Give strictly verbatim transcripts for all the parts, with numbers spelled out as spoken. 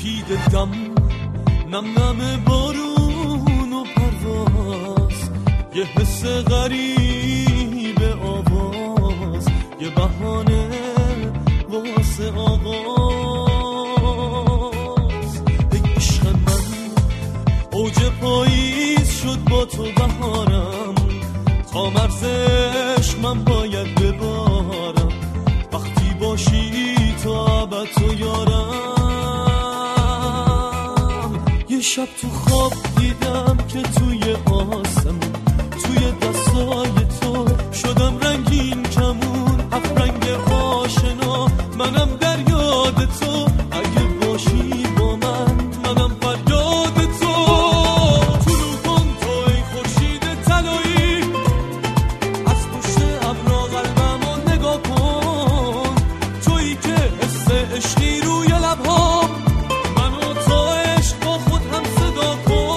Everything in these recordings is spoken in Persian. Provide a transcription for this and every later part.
سپید دم نم نم بارون و پرواز، یه حس غریب آواز، یه بهانه واسه آغاز. ای عشق من اوج پاییز شد با تو بهارم، تا مرزش من باید ببارم، وقتی باشی تا ابد تو یارم. یه شب تو خواب دیدم که توی آسمون، توی دستای تو شدم رنگین کمون، هفت رنگ آشنا منم در یاد تو، اگه باشی با من منم فریاد تو. طلوع کن تو ای خورشید طلایی، از پشت ابرا قلبمو نگاه کن، تویی که حس عشقی روی لب‌هام، منو تو عشق با خود هم صدا کن.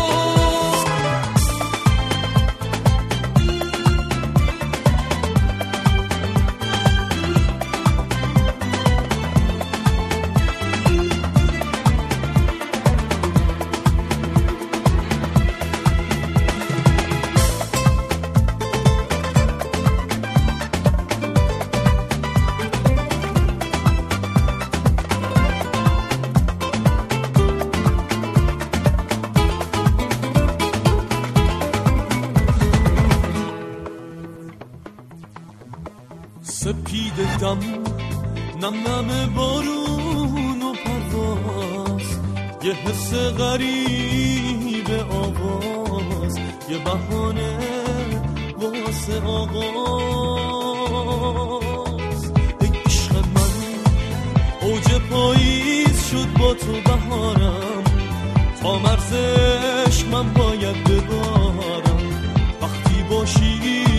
سپید دم نم نم بارون و پرواز، یه حس غریب آواز، یه بهانه واسه آغاز. ای عشق من اوج پاییز شد با تو بهارم، تا مرزش من باید ببارم، وقتی باشی